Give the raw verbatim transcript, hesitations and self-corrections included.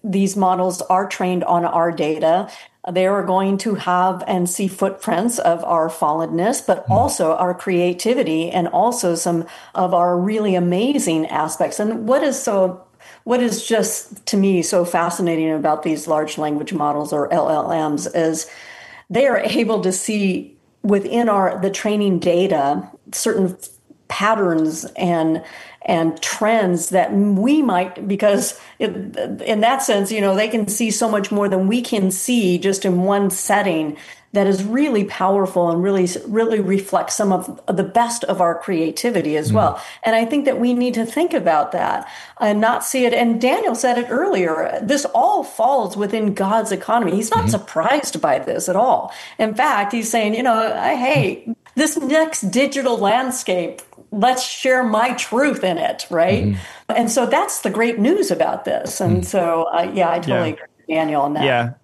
these models are trained on our data. They are going to have and see footprints of our fallenness, but Mm. also our creativity and also some of our really amazing aspects. And what is so, what is just to me so fascinating about these large language models or L L Ms is they are able to see within our the training data certain patterns and and trends that we might, because it, in that sense, you know, they can see so much more than we can see just in one setting, that is really powerful and really really reflects some of the best of our creativity as Mm. well. And I think that we need to think about that and not see it. And Daniel said it earlier, this all falls within God's economy. He's not Hmm. surprised by this at all. In fact, he's saying, you know, hey, this next digital landscape, let's share my truth in it, right? Hmm. And so that's the great news about this. And Mm. so, uh, yeah, I totally Yeah. agree with Daniel on that. Yeah.